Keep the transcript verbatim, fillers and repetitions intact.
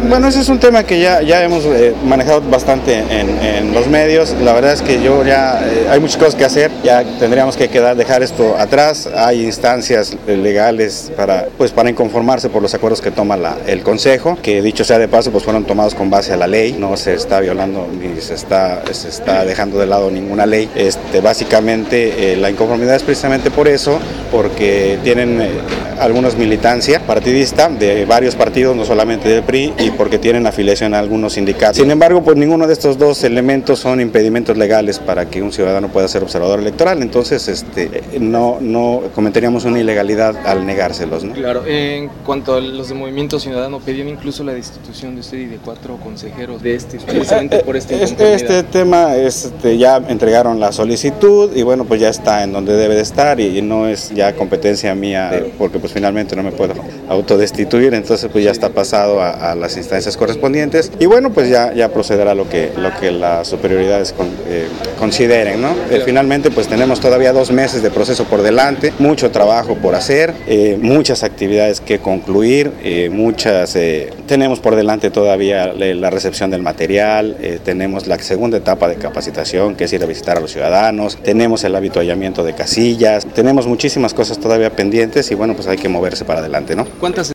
Bueno, ese es un tema que ya, ya hemos eh, manejado bastante en, en los medios. La verdad es que yo ya, eh, hay muchas cosas que hacer, ya tendríamos que quedar, dejar esto atrás. Hay instancias legales para, pues, para inconformarse por los acuerdos que toma la, el Consejo, que dicho sea de paso, pues fueron tomados con base a la ley, no se está violando ni se está, se está dejando de lado ninguna ley. Este, básicamente eh, la inconformidad es precisamente por eso, porque tienen eh, algunos militancia partidista de varios partidos, no solamente del P R I, y porque tienen afiliación a algunos sindicatos. Sin embargo, pues ninguno de estos dos elementos son impedimentos legales para que un ciudadano pueda ser observador electoral, entonces este, no, no cometeríamos una ilegalidad al negárselos, ¿no? Claro, en cuanto a los de Movimiento Ciudadano, pedían incluso la destitución de usted y de cuatro consejeros de este, precisamente por esta inconformidad. Este tema, este, ya entregaron la solicitud y bueno, pues ya está en donde debe de estar y, y no es ya competencia mía, de, porque pues finalmente no me puedo autodestituir, entonces pues ya está pasado a, a las instancias correspondientes y bueno, pues ya, ya procederá lo que, lo que las superioridades con, eh, consideren, ¿no? Eh, finalmente pues tenemos todavía dos meses de proceso por delante, mucho trabajo por hacer, eh, muchas actividades que concluir, eh, muchas, eh, tenemos por delante todavía la recepción del material, eh, tenemos la segunda etapa de capacitación, que es ir a visitar a los ciudadanos, tenemos el habituallamiento de casillas, tenemos muchísimas cosas todavía pendientes y bueno, pues hay que moverse para adelante, ¿no? ¿Cuántas